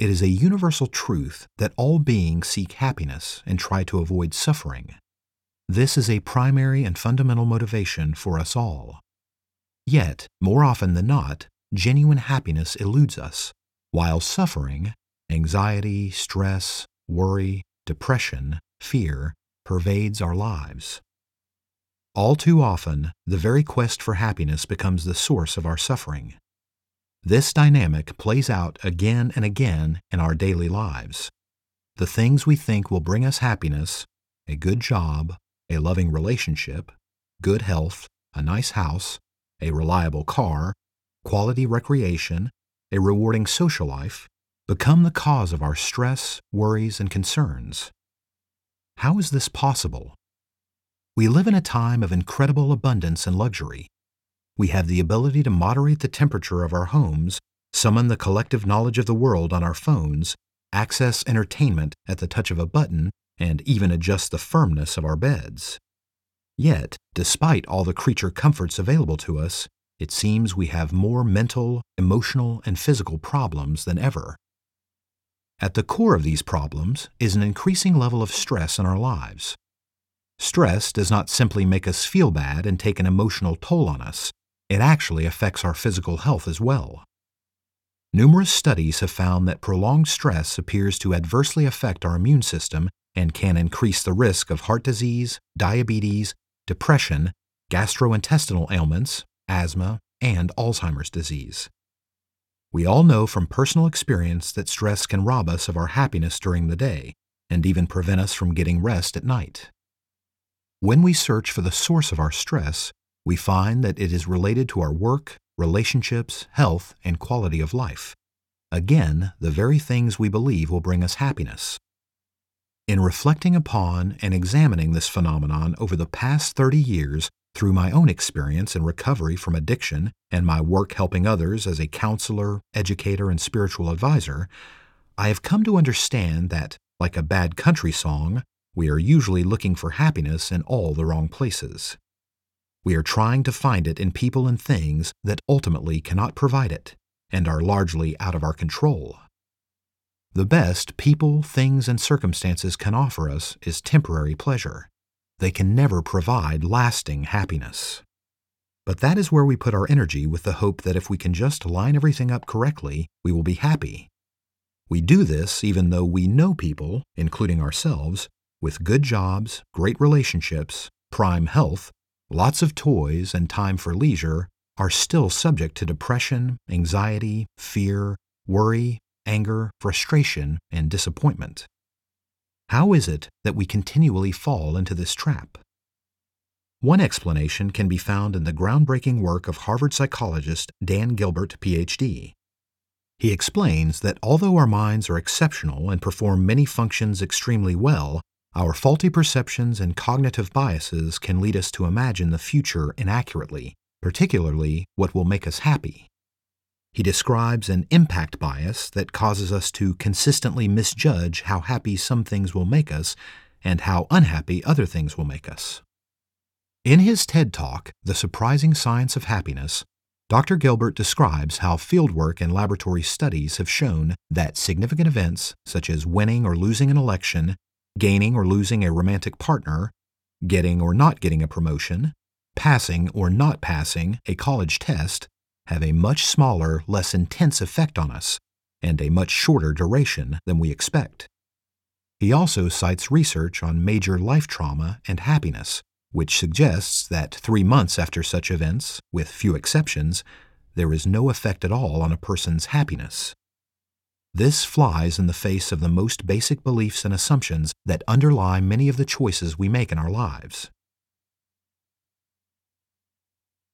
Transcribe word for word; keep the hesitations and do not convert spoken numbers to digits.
It is a universal truth that all beings seek happiness and try to avoid suffering. This is a primary and fundamental motivation for us all. Yet, more often than not, genuine happiness eludes us, while suffering, anxiety, stress, worry, depression, fear, pervades our lives. All too often, the very quest for happiness becomes the source of our suffering. This dynamic plays out again and again in our daily lives. The things we think will bring us happiness, a good job, a loving relationship, good health, a nice house, a reliable car, quality recreation, a rewarding social life, become the cause of our stress, worries, and concerns. How is this possible? We live in a time of incredible abundance and luxury. We have the ability to moderate the temperature of our homes, summon the collective knowledge of the world on our phones, access entertainment at the touch of a button, and even adjust the firmness of our beds. Yet, despite all the creature comforts available to us, it seems we have more mental, emotional, and physical problems than ever. At the core of these problems is an increasing level of stress in our lives. Stress does not simply make us feel bad and take an emotional toll on us. It actually affects our physical health as well. Numerous studies have found that prolonged stress appears to adversely affect our immune system and can increase the risk of heart disease, diabetes, depression, gastrointestinal ailments, asthma, and Alzheimer's disease. We all know from personal experience that stress can rob us of our happiness during the day and even prevent us from getting rest at night. When we search for the source of our stress, we find that it is related to our work, relationships, health, and quality of life. Again, the very things we believe will bring us happiness. In reflecting upon and examining this phenomenon over the past thirty years through my own experience in recovery from addiction and my work helping others as a counselor, educator, and spiritual advisor, I have come to understand that, like a bad country song, we are usually looking for happiness in all the wrong places. We are trying to find it in people and things that ultimately cannot provide it and are largely out of our control. The best people, things, and circumstances can offer us is temporary pleasure. They can never provide lasting happiness. But that is where we put our energy with the hope that if we can just line everything up correctly, we will be happy. We do this even though we know people, including ourselves, with good jobs, great relationships, prime health, lots of toys, and time for leisure, are still subject to depression, anxiety, fear, worry, anger, frustration, and disappointment. How is it that we continually fall into this trap? One explanation can be found in the groundbreaking work of Harvard psychologist Dan Gilbert, P H D. He explains that although our minds are exceptional and perform many functions extremely well, our faulty perceptions and cognitive biases can lead us to imagine the future inaccurately, particularly what will make us happy. He describes an impact bias that causes us to consistently misjudge how happy some things will make us and how unhappy other things will make us. In his TED Talk, The Surprising Science of Happiness, Doctor Gilbert describes how fieldwork and laboratory studies have shown that significant events such as winning or losing an election, gaining or losing a romantic partner, getting or not getting a promotion, passing or not passing a college test, have a much smaller, less intense effect on us, and a much shorter duration than we expect. He also cites research on major life trauma and happiness, which suggests that three months after such events, with few exceptions, there is no effect at all on a person's happiness. This flies in the face of the most basic beliefs and assumptions that underlie many of the choices we make in our lives.